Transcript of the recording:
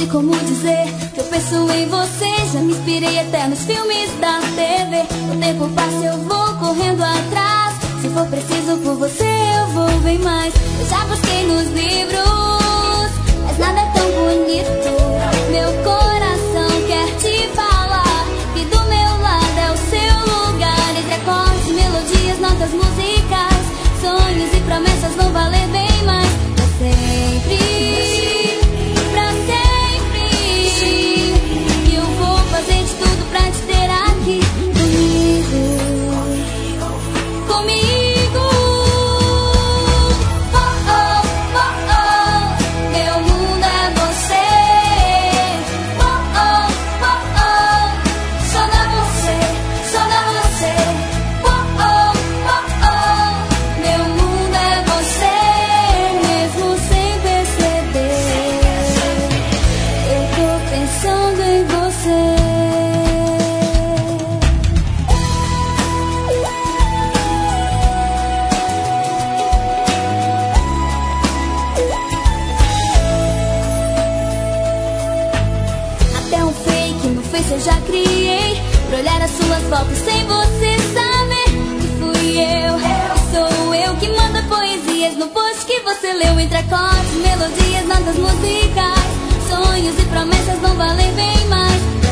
sei como dizer que eu penso em você. Já me inspirei até nos filmes da TV. O tempo passa, eu vou correndo atrás. Se for preciso por você, eu vou bem mais. Eu já busquei nos livros, mas nada é tão bonito. Meu coração quer te falar que do meu lado é o seu lugar. Entre acordes, melodias, notas musicais, sonhos e promessas vão valer bem mais. Pra sempre, pra sempre. E eu vou fazer de tudo pra te ter aqui comigo, comigo. Oh, oh, oh, oh. Meu mundo é você. Oh, oh, oh, oh. Só dá você, só dá você. Oh, oh, oh, oh. Meu mundo é você, mesmo sem perceber. Eu tô pensando em você. Até um fake no Face eu já criei, pra olhar as suas fotos sem você saber que fui eu. Sou eu que manda poesias no post que você leu. Entre acordes, melodias, notas musicais, sonhos e promessas vão valer bem mais.